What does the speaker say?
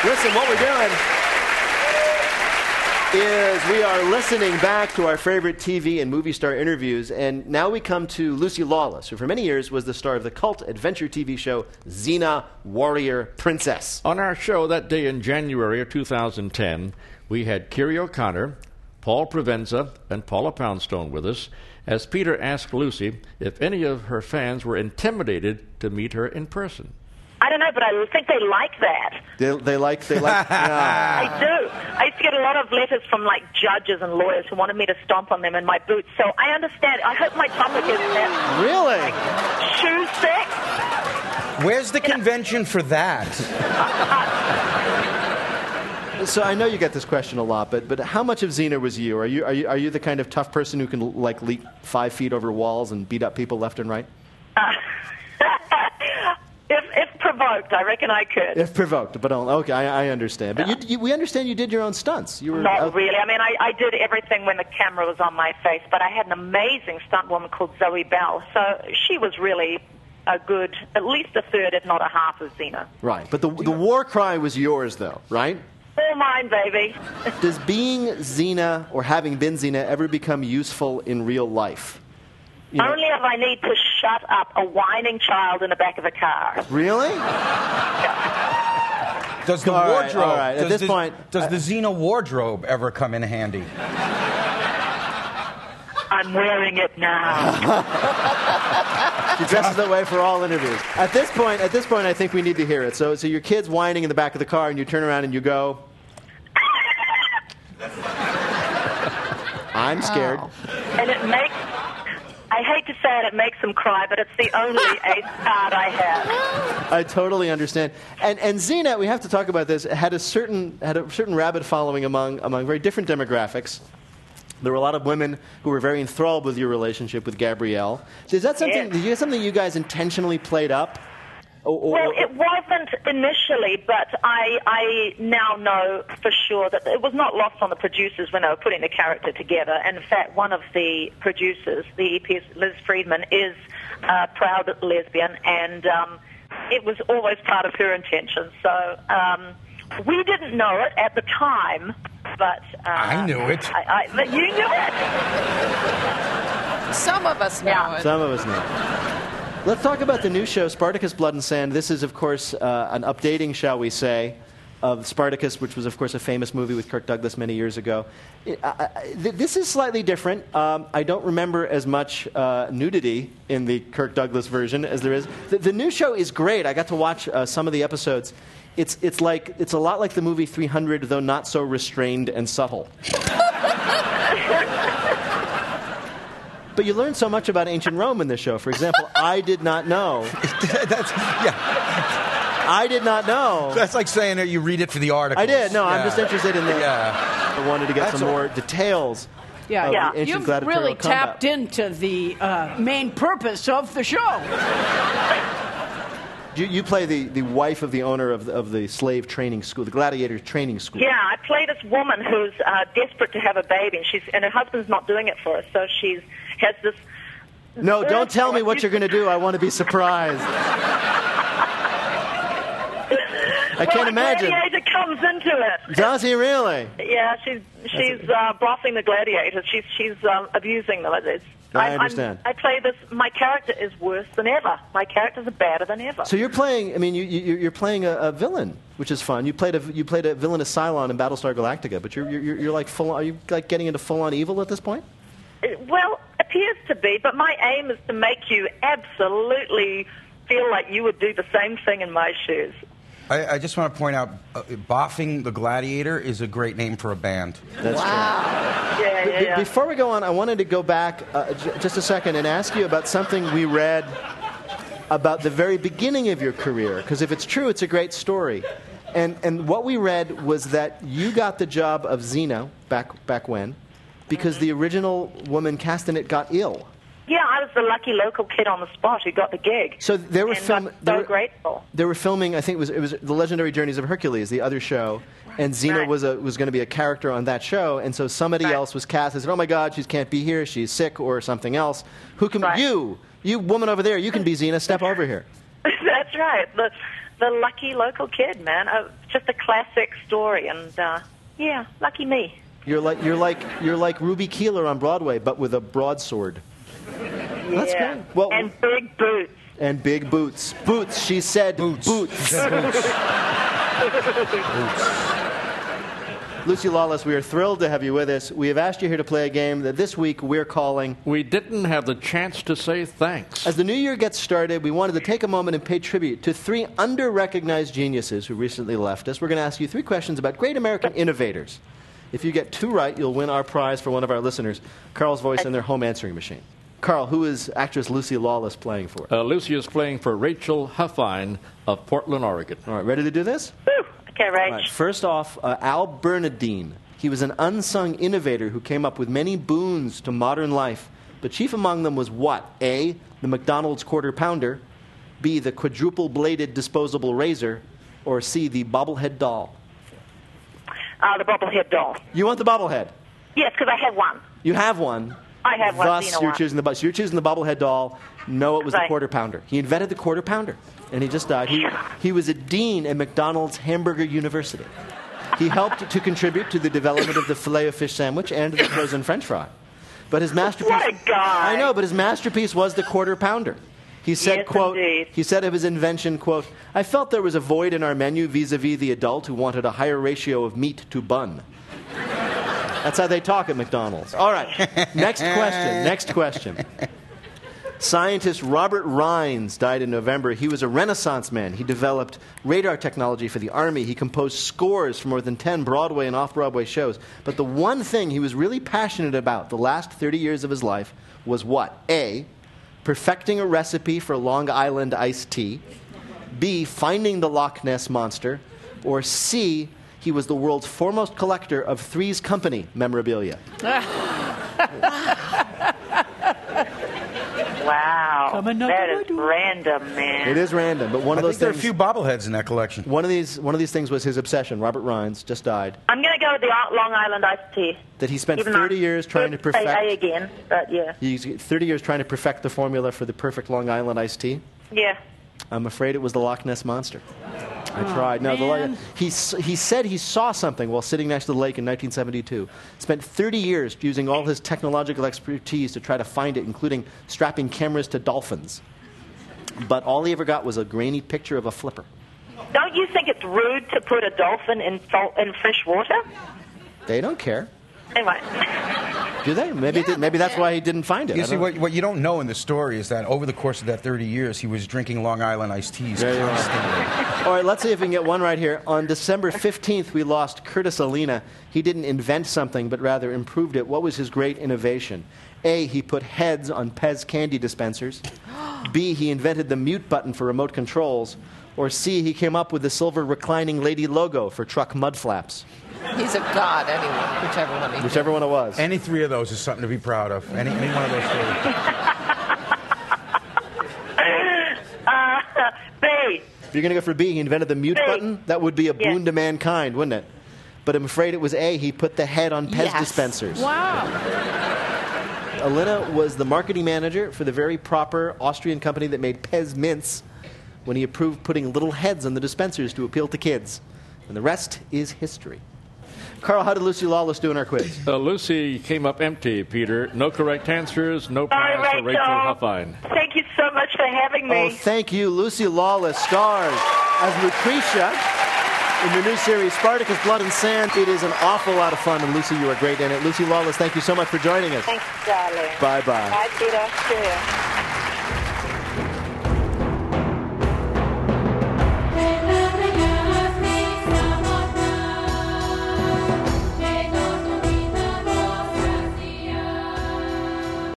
Listen, what we're doing is we are listening back to our favorite TV and movie star interviews, and now we come to Lucy Lawless, who for many years was the star of the cult adventure TV show Xena, Warrior Princess. On our show that day in January of 2010, we had Kiri O'Connor, Paul Provenza, and Paula Poundstone with us as Peter asked Lucy if any of her fans were intimidated to meet her in person. I don't know, but I think they like that. They like. No. I do. I used to get a lot of letters from, like, judges and lawyers who wanted me to stomp on them in my boots. So I understand. I hope my topic is that. Really? Like, shoe sex? Where's the convention for that? So I know you get this question a lot, but how much of Xena was you? Are you the kind of tough person who can, like, leap 5 feet over walls and beat up people left and right? If provoked, I reckon I could. If provoked, but okay, I understand. But we understand you did your own stunts. You were not really. I mean, I did everything when the camera was on my face, but I had an amazing stunt woman called Zoe Bell, so she was really a good, at least a third, if not a half of Xena. Right, but the war cry was yours, though, right? All mine, baby. Does being Xena or having been Xena ever become useful in real life? Only if I need to shut up a whining child in the back of a car. Really? Does the wardrobe? All right. At this point, does the Xena wardrobe ever come in handy? I'm wearing it now. She dresses that way for all interviews. At this point, I think we need to hear it. So your kid's whining in the back of the car, and you turn around and you go, "I'm scared." And it makes. I hate to say it makes them cry, but it's the only ace card I have. I totally understand. And Xena, we have to talk about this, had a certain rabid following among very different demographics. There were a lot of women who were very enthralled with your relationship with Gabrielle. Is that something? Yes. Did you have something you guys intentionally played up? Well, it wasn't initially, but I now know for sure that it was not lost on the producers when they were putting the character together. And in fact, one of the producers, the EP's Liz Friedman, is a proud lesbian, and it was always part of her intention. So we didn't know it at the time, but I knew it. But you knew it. Some of us know it. Some of us know. Let's talk about the new show, Spartacus Blood and Sand. This is, of course, an updating, shall we say, of Spartacus, which was, of course, a famous movie with Kirk Douglas many years ago. This is slightly different. I don't remember as much nudity in the Kirk Douglas version as there is. The new show is great. I got to watch some of the episodes. It's a lot like the movie 300, though not so restrained and subtle. But you learn so much about ancient Rome in this show. For example, I did not know. I did not know. That's like saying that you read it for the article. I did. No, I'm just interested in the. Yeah. I wanted to get some more details. Yeah, of the ancient you've gladiatorial really combat. tapped into the main purpose of the show. You play the wife of the owner of the slave training school, the gladiator training school. Yeah, I play this woman who's desperate to have a baby, and her husband's not doing it for her, so she has this. No, don't tell me what you're going to do. I want to be surprised. I can't imagine. The gladiator comes into it. Does he really? Yeah, she's bossing the gladiators. She's abusing them. I understand. I play this. My character is worse than ever. My characters are badder than ever. So you're playing. I mean, you're playing a villain, which is fun. You played a villainous Cylon in Battlestar Galactica, but you're like full. Are you like getting into full on evil at this point? Well, appears to be. But my aim is to make you absolutely feel like you would do the same thing in my shoes. I just want to point out, Boffing the Gladiator is a great name for a band. That's true. Yeah. Before we go on, I wanted to go back just a second and ask you about something we read about the very beginning of your career. Because if it's true, it's a great story. And what we read was that you got the job of Xena back when because the original woman cast in it got ill. Yeah, I was the lucky local kid on the spot who got the gig. So they were I'm so grateful. They were filming. I think it was The Legendary Journeys of Hercules, the other show, and Xena was going to be a character on that show. And so somebody else was cast. They said, "Oh my God, she can't be here. She's sick or something else. Who can you woman over there? You can be Xena. Step over here." That's right. the lucky local kid, man. Just a classic story, and yeah, lucky me. You're like Ruby Keeler on Broadway, but with a broadsword. That's Yeah. great. Well, And big boots. and big boots. Boots. She said boots. Lucy Lawless, we are thrilled to have you with us. We have asked you here to play a game that this week we're calling... We didn't have the chance to say thanks. As the new year gets started, we wanted to take a moment and pay tribute to 3 under-recognized geniuses who recently left us. We're going to ask you 3 questions about great American innovators. If you get 2 right, you'll win our prize for one of our listeners, Carl's voice in their home answering machine. Carl, who is actress Lucy Lawless playing for? Lucy is playing for Rachel Huffine of Portland, Oregon. All right, ready to do this? Whew. Okay, Rach. All right, first off, Al Bernadine. He was an unsung innovator who came up with many boons to modern life. But chief among them was what? A, the McDonald's Quarter Pounder, B, the quadruple-bladed disposable razor, or C, the bobblehead doll? The bobblehead doll. You want the bobblehead? Yes, because I have one. You have one. I have one. Thus, so you know you're what? choosing the bobblehead doll. No, it was the Right. Quarter Pounder. He invented the Quarter Pounder, and he just died. He was a dean at McDonald's Hamburger University. He helped to contribute to the development of the Filet-O-Fish sandwich and the frozen French fry. But his masterpiece... What a guy. I know, but his masterpiece was the Quarter Pounder. He said, Yes, quote, indeed. he said of his invention, quote, I felt there was a void in our menu vis-a-vis the adult who wanted a higher ratio of meat to bun. That's how they talk at McDonald's. All right. Next question. Scientist Robert Rines died in November. He was a Renaissance man. He developed radar technology for the Army. He composed scores for more than 10 Broadway and off-Broadway shows. But the one thing he was really passionate about the last 30 years of his life was what? A, perfecting a recipe for Long Island iced tea. B, finding the Loch Ness Monster. Or C, he was the world's foremost collector of Three's Company memorabilia. Wow. Coming up That to my is door. random, man. It is random, but one of I those think there are a things... few bobbleheads in that collection. One of these things was his obsession. Robert Rines just died. I'm going to go with the Long Island iced tea. That he spent Even 30 though years trying to it's AA perfect. again, but yeah. He's 30 years trying to perfect the formula for the perfect Long Island iced tea. Yeah. I'm afraid it was the Loch Ness Monster. I tried. No, man. he said he saw something while sitting next to the lake in 1972. Spent 30 years using all his technological expertise to try to find it, including strapping cameras to dolphins. But all he ever got was a grainy picture of a flipper. Don't you think it's rude to put a dolphin in fresh water? They don't care, Anyway. do they? Maybe that's why he didn't find it. You I see, don't know. what you don't know in the story is that over the course of that 30 years, he was drinking Long Island iced teas There you are. constantly. All right, let's see if we can get one right here. On December 15th, we lost Curtis Alina. He didn't invent something, but rather improved it. What was his great innovation? A, he put heads on Pez candy dispensers. B, he invented the mute button for remote controls. Or C, he came up with the silver reclining lady logo for truck mud flaps. He's a god anyway, whichever one he did. Whichever one it was. Any 3 of those is something to be proud of. Any one of those 3. B. If you're going to go for B, he invented the mute B. button. That would be a boon Yes. to mankind, wouldn't it? But I'm afraid it was A, he put the head on Pez Yes. dispensers. Wow. Alina was the marketing manager for the very proper Austrian company that made Pez mints when he approved putting little heads on the dispensers to appeal to kids. And the rest is history. Carl, how did Lucy Lawless do in our quiz? Lucy came up empty, Peter. No correct answers, no Sorry, prize for Rachel Rachel. Huffine. Thank you so much for having me. Oh, thank you. Lucy Lawless stars as Lucretia in the new series Spartacus Blood and Sand. It is an awful lot of fun, and Lucy, you are great in it. Lucy Lawless, thank you so much for joining us. Thanks, darling. Bye-bye. Bye, Peter. Cheerio.